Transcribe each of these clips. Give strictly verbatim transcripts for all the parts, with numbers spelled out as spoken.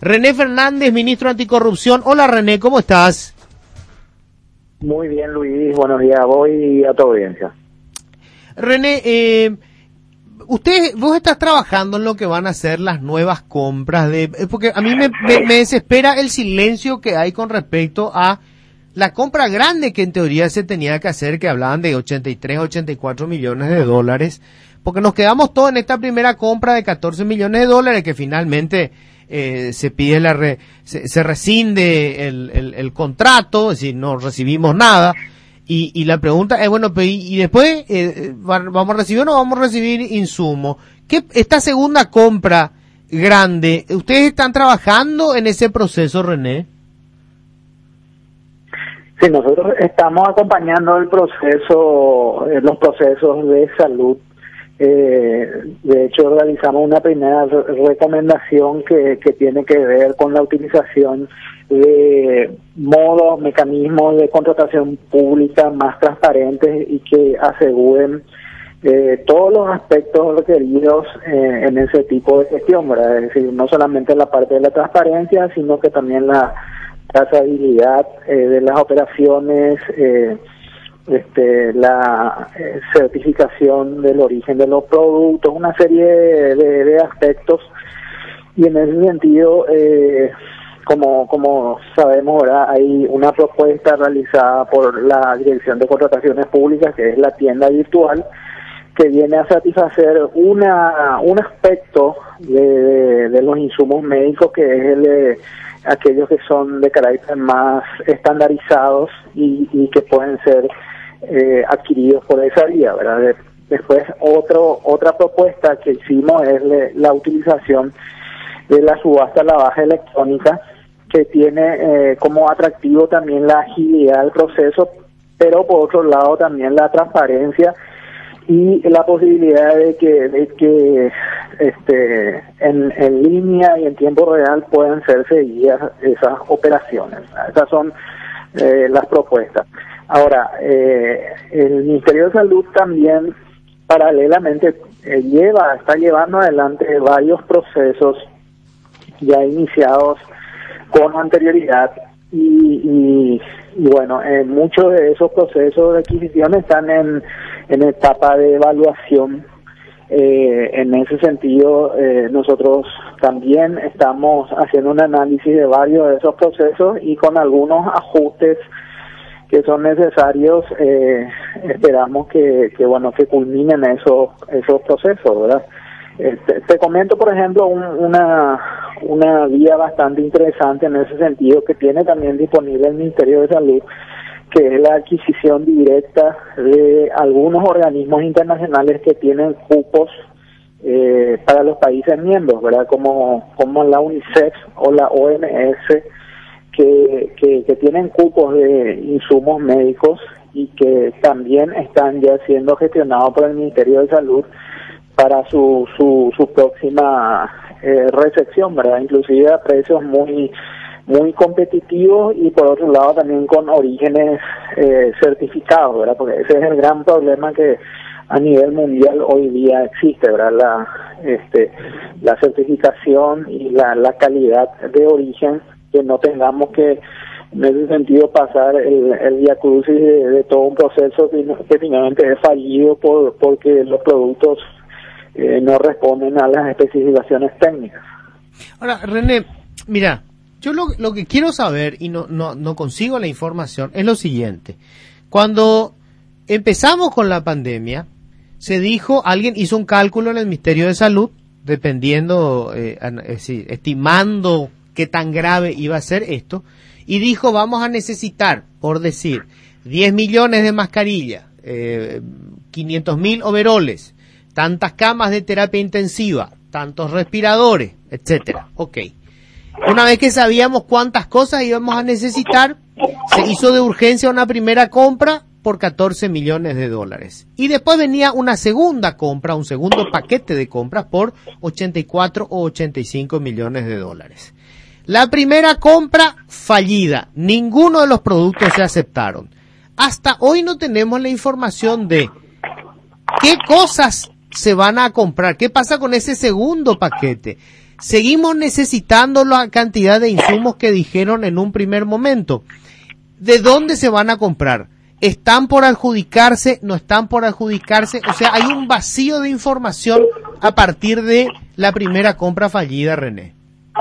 René Fernández, ministro anticorrupción. Hola René, ¿cómo estás? Muy bien, Luis, buenos días a vos y a tu audiencia. René, eh, usted, vos estás trabajando en lo que van a ser las nuevas compras de, porque a mí me, me, me desespera el silencio que hay con respecto a la compra grande que en teoría se tenía que hacer, que hablaban de ochenta y tres, ochenta y cuatro millones de dólares, porque nos quedamos todos en esta primera compra de catorce millones de dólares que finalmente eh, se pide la re, se, se rescinde el, el, el contrato, es decir, no recibimos nada. Y, y la pregunta es, bueno, pues, y, y después, eh, ¿vamos a recibir o no vamos a recibir insumos? ¿Qué, esta segunda compra grande, ustedes están trabajando en ese proceso, René? Sí, nosotros estamos acompañando el proceso, eh, los procesos de salud. Eh, de hecho, realizamos una primera re- recomendación que, que tiene que ver con la utilización de modos, mecanismos de contratación pública más transparentes y que aseguren eh, todos los aspectos requeridos eh, en ese tipo de gestión, ¿verdad? Es decir, no solamente la parte de la transparencia, sino que también la trazabilidad eh, de las operaciones, eh, este, la eh, certificación del origen de los productos, una serie de, de, de aspectos. Y en ese sentido, eh, como como sabemos, ¿verdad?, hay una propuesta realizada por la Dirección de Contrataciones Públicas, que es la tienda virtual, que viene a satisfacer una un aspecto de, de, de los insumos médicos, que es el de aquellos que son de carácter más estandarizados y, y que pueden ser eh, adquiridos por esa vía, ¿verdad? De, después, otro otra propuesta que hicimos es le, la utilización de la subasta a la baja electrónica, que tiene eh, como atractivo también la agilidad del proceso, pero por otro lado también la transparencia y la posibilidad de que de que este en, en línea y en tiempo real puedan ser seguidas esas operaciones. Esas son eh, las propuestas. Ahora, eh, el Ministerio de Salud también paralelamente eh, lleva está llevando adelante varios procesos ya iniciados con anterioridad y, y, y bueno, eh, muchos de esos procesos de adquisición están en, en etapa de evaluación. Eh, en ese sentido, eh, nosotros también estamos haciendo un análisis de varios de esos procesos y con algunos ajustes que son necesarios. Eh, esperamos que, que bueno que culminen esos esos procesos, ¿verdad? Este, te comento, por ejemplo, un, una una vía bastante interesante en ese sentido que tiene también disponible el Ministerio de Salud, que es la adquisición directa de algunos organismos internacionales que tienen cupos eh, para los países miembros, ¿verdad? Como como la UNICEF o la O M S, que, que, que tienen cupos de insumos médicos y que también están ya siendo gestionados por el Ministerio de Salud para su su, su próxima eh, recepción, ¿verdad? Inclusive a precios muy muy competitivos y por otro lado también con orígenes eh, certificados, ¿verdad? Porque ese es el gran problema que a nivel mundial hoy día existe, ¿verdad? La este la certificación y la la calidad de origen, que no tengamos que en ese sentido pasar el, el viacrucis de, de todo un proceso que, que finalmente es fallido por porque los productos Eh, no responden a las especificaciones técnicas. Ahora, René, mira, yo lo, lo que quiero saber, y no, no, no consigo la información, es lo siguiente. Cuando empezamos con la pandemia, se dijo, alguien hizo un cálculo en el Ministerio de Salud, dependiendo, eh, es decir, estimando qué tan grave iba a ser esto, y dijo, vamos a necesitar, por decir, diez millones de mascarillas, eh, quinientos mil overoles, tantas camas de terapia intensiva, tantos respiradores, etcétera. Ok. Una vez que sabíamos cuántas cosas íbamos a necesitar, se hizo de urgencia una primera compra por catorce millones de dólares. Y después venía una segunda compra, un segundo paquete de compras por ochenta y cuatro o ochenta y cinco millones de dólares. La primera compra fallida. Ninguno de los productos se aceptaron. Hasta hoy no tenemos la información de qué cosas se van a comprar. ¿Qué pasa con ese segundo paquete? seguimos necesitando la cantidad de insumos que dijeron en un primer momento. ¿De dónde se van a comprar? ¿Están por adjudicarse? ¿No están por adjudicarse? O sea, hay un vacío de información a partir de la primera compra fallida, René.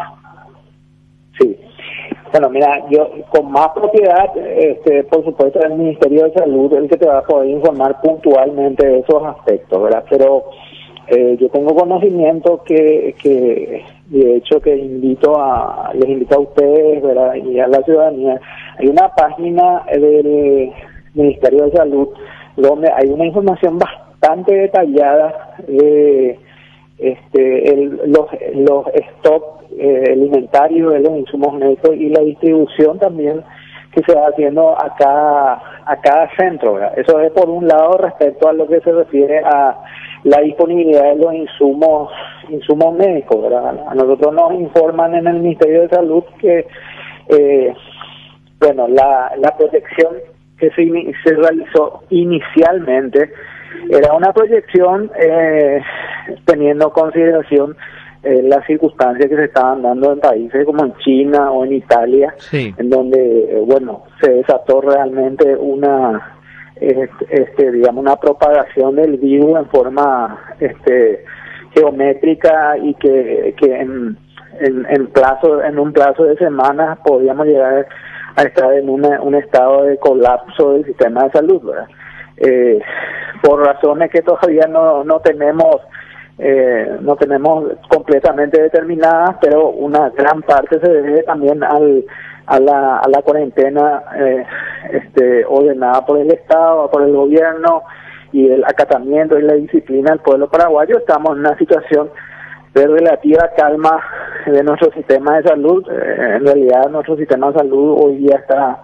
Sí. Bueno, mira, yo con más propiedad, este, por supuesto, el Ministerio de Salud es el que te va a poder informar puntualmente de esos aspectos, ¿verdad? Pero eh, yo tengo conocimiento que, que, de hecho, que invito a, les invito a ustedes, ¿verdad? Y a la ciudadanía. Hay una página del Ministerio de Salud donde hay una información bastante detallada de este, el, los, los stocks Eh, alimentario de los insumos médicos y la distribución también que se va haciendo a cada, a cada centro, ¿verdad? Eso es por un lado respecto a lo que se refiere a la disponibilidad de los insumos insumos médicos, ¿verdad? A nosotros nos informan en el Ministerio de Salud que eh, bueno, la, la proyección que se, se realizó inicialmente era una proyección eh, teniendo en consideración Eh, las circunstancias que se estaban dando en países como en China o en Italia, sí, en donde, eh, bueno, se desató realmente una, este, este, digamos, una propagación del virus en forma, este, geométrica y que, que en, en, en plazo, en un plazo de semanas podíamos llegar a estar en una, un estado de colapso del sistema de salud, ¿verdad? Eh, por razones que todavía no, no tenemos Eh, no tenemos completamente determinadas, pero una gran parte se debe también al a la a la cuarentena eh, este ordenada por el Estado, por el gobierno, y el acatamiento y la disciplina del pueblo paraguayo. Estamos en una situación de relativa calma de nuestro sistema de salud. Eh, en realidad nuestro sistema de salud hoy día está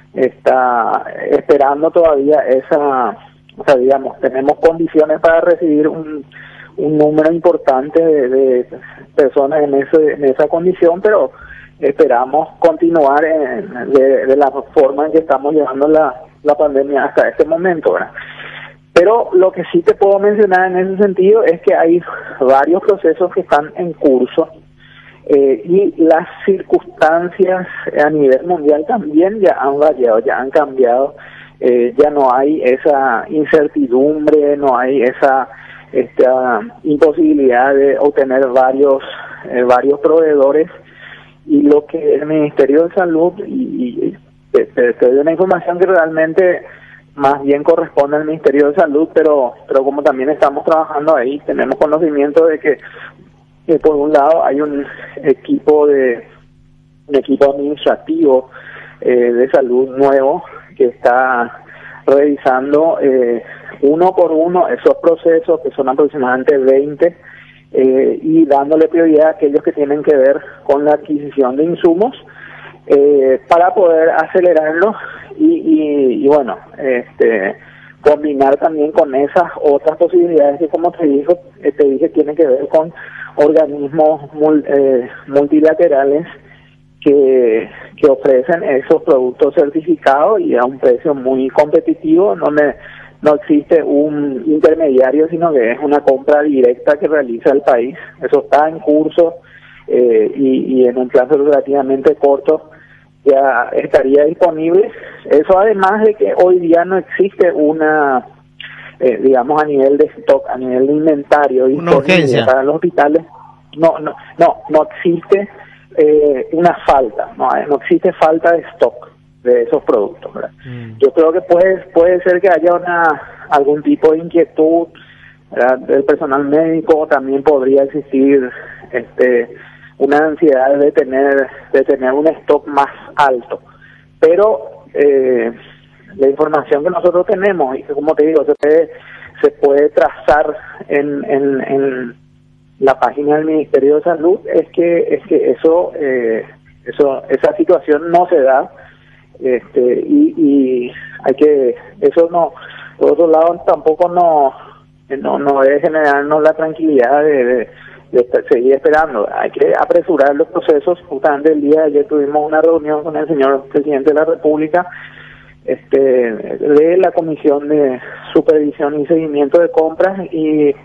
está esperando todavía esa, o sea, digamos, tenemos condiciones para recibir un un número importante de, de personas en ese en esa condición, pero esperamos continuar en, de, de la forma en que estamos llevando la, la pandemia hasta este momento, ¿verdad? Pero lo que sí te puedo mencionar en ese sentido es que hay varios procesos que están en curso eh, y las circunstancias a nivel mundial también ya han variado, ya han cambiado, eh, ya no hay esa incertidumbre, no hay esa esta imposibilidad de obtener varios eh, varios proveedores, y lo que el Ministerio de Salud, y, y te, te, te doy una información que realmente más bien corresponde al Ministerio de Salud, pero pero como también estamos trabajando ahí, tenemos conocimiento de que, que por un lado hay un equipo de un equipo administrativo eh, de salud nuevo que está revisando eh, uno por uno esos procesos, que son aproximadamente veinte, eh, y dándole prioridad a aquellos que tienen que ver con la adquisición de insumos eh, para poder acelerarlo y, y, y bueno, este combinar también con esas otras posibilidades que, como te dijo, eh, te dije, tienen que ver con organismos mul, eh, multilaterales que, que ofrecen esos productos certificados y a un precio muy competitivo, donde no existe un intermediario, sino que es una compra directa que realiza el país. Eso está en curso eh, y, y en un plazo relativamente corto ya estaría disponible. Eso además de que hoy día no existe una, eh, digamos, a nivel de stock, a nivel de inventario disponible para los hospitales. No, no, no, no existe eh, una falta, no, no existe falta de stock de esos productos, ¿verdad? Mm. Yo creo que puede puede ser que haya una algún tipo de inquietud, ¿verdad?, del personal médico. También podría existir este una ansiedad de tener de tener un stock más alto, pero eh, la información que nosotros tenemos, y que, como te digo, se puede se puede trazar en en, en la página del Ministerio de Salud, es que es que eso eh, eso esa situación no se da. Este y, y hay que eso no por otro lado tampoco no no no debe generarnos la tranquilidad de, de, de seguir esperando. Hay que apresurar los procesos. Justamente el día de ayer tuvimos una reunión con el señor presidente de la República, este de la Comisión de Supervisión y Seguimiento de Compras, y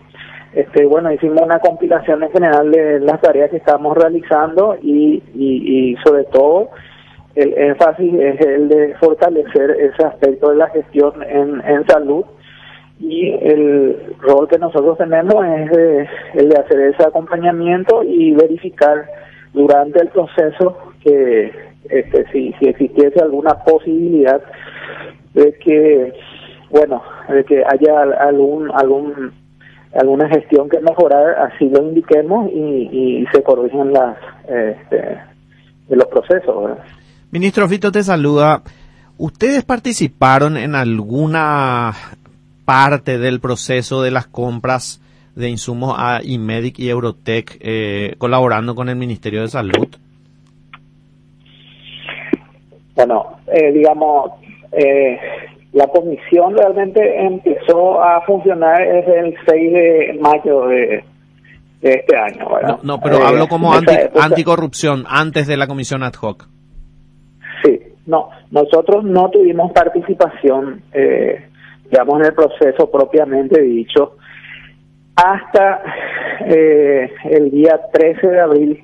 este, bueno, hicimos una compilación en general de las tareas que estábamos realizando y, y, y sobre todo el énfasis es el de fortalecer ese aspecto de la gestión en, en salud, y el rol que nosotros tenemos es de, el de hacer ese acompañamiento y verificar durante el proceso que este, si, si existiese alguna posibilidad de que, bueno, de que haya algún algún alguna gestión que mejorar, así lo indiquemos y, y se corrijan las este, de los procesos, ¿verdad? Ministro Fito te saluda. ¿Ustedes participaron en alguna parte del proceso de las compras de insumos a Imedic y Eurotech eh, colaborando con el Ministerio de Salud? Bueno, eh, digamos, eh, la comisión realmente empezó a funcionar desde el seis de mayo de, de este año, ¿verdad? No, no pero eh, hablo como anti, anticorrupción, antes de la comisión ad hoc. Sí, no, nosotros no tuvimos participación, eh, digamos, en el proceso propiamente dicho, hasta eh, el día trece de abril,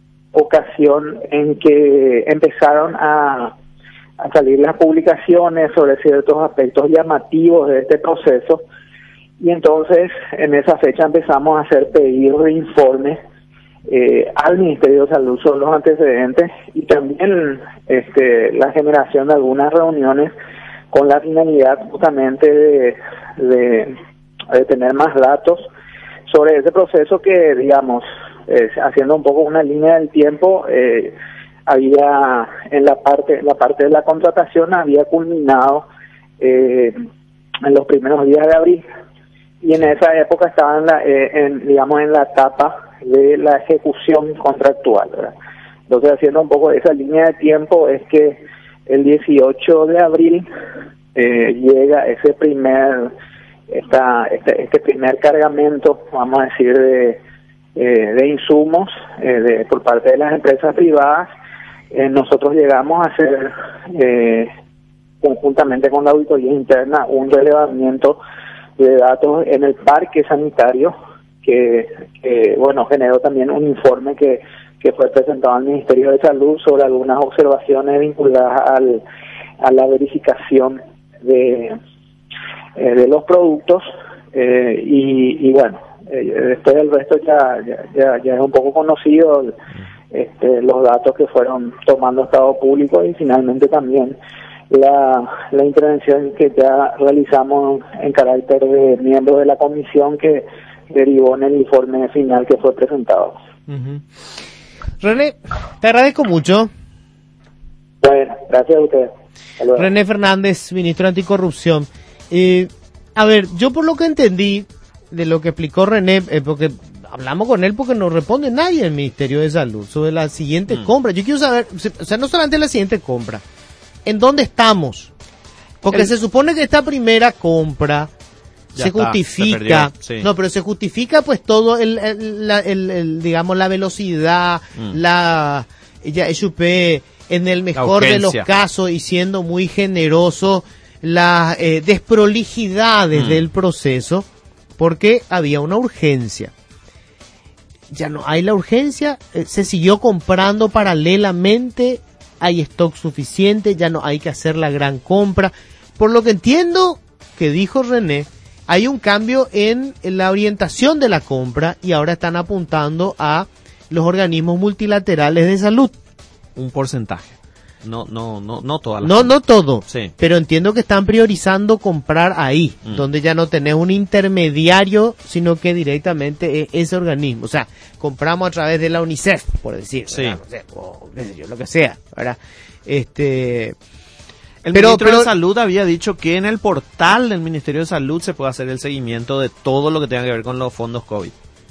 ocasión en que empezaron a, a salir las publicaciones sobre ciertos aspectos llamativos de este proceso, y entonces en esa fecha empezamos a hacer pedidos de informes Eh, al Ministerio de Salud sobre los antecedentes, y también este, la generación de algunas reuniones con la finalidad justamente de, de, de tener más datos sobre ese proceso que, digamos, eh, haciendo un poco una línea del tiempo, eh, había en la parte la parte de la contratación había culminado eh, en los primeros días de abril, y en esa época estaban en la, eh, en, digamos en la etapa de la ejecución contractual, ¿verdad? Entonces, haciendo un poco esa línea de tiempo, es que el dieciocho de abril eh, llega ese primer esta, este, este primer cargamento, vamos a decir, de, eh, de insumos eh, de, por parte de las empresas privadas. Eh, nosotros llegamos a hacer eh, conjuntamente con la auditoría interna un relevamiento de datos en el parque sanitario, que, que bueno, generó también un informe que, que fue presentado al Ministerio de Salud sobre algunas observaciones vinculadas al, a la verificación de, eh, de los productos, eh, y, y bueno, eh, después del resto ya, ya, ya, ya es un poco conocido este, los datos que fueron tomando estado público, y finalmente también la, la intervención que ya realizamos en carácter de miembros de la comisión que derivó en el informe final que fue presentado. Uh-huh. René, te agradezco mucho. Bueno, gracias a ustedes. René Fernández, ministro de Anticorrupción. Eh, a ver, yo por lo que entendí de lo que explicó René, eh, porque hablamos con él porque no responde nadie del Ministerio de Salud sobre la siguiente mm. compra. Yo quiero saber, o sea, no solamente la siguiente compra, ¿en dónde estamos? Porque el... se supone que esta primera compra Ya se está, justifica, se sí. no, pero se justifica pues todo el, el, la, el, el digamos la velocidad, mm. la ya supe en el mejor de los casos y siendo muy generoso las eh, desprolijidades mm. del proceso, porque había una urgencia. Ya no hay la urgencia, eh, se siguió comprando paralelamente, hay stock suficiente, ya no hay que hacer la gran compra. Por lo que entiendo que dijo René, hay un cambio en la orientación de la compra y ahora están apuntando a los organismos multilaterales de salud. Un porcentaje. No, no, no, no toda la No, compra. no todo. Sí. Pero entiendo que están priorizando comprar ahí, mm. donde ya no tenés un intermediario, sino que directamente es ese organismo. O sea, compramos a través de la UNICEF, por decir, sí. no sé, o qué sé yo, lo que sea, ¿verdad? Este... El pero, Ministro pero, de Salud había dicho que en el portal del Ministerio de Salud se puede hacer el seguimiento de todo lo que tenga que ver con los fondos COVID.